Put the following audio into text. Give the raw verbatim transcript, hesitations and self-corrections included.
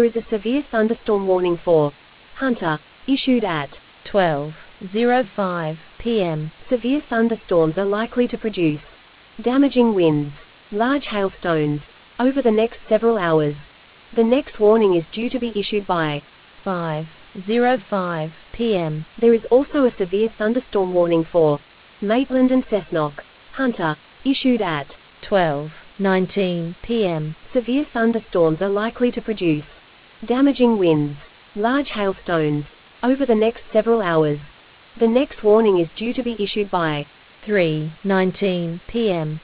is a severe thunderstorm warning for Hunter, issued at twelve oh five p m Severe thunderstorms are likely to produce damaging winds, large hailstones, over the next several hours. The next warning is due to be issued by five oh five p m There is also a severe thunderstorm warning for Maitland and Cessnock, Hunter, issued at twelve nineteen p m Severe thunderstorms are likely to produce damaging winds, large hailstones, over the next several hours. The next warning is due to be issued by three nineteen p m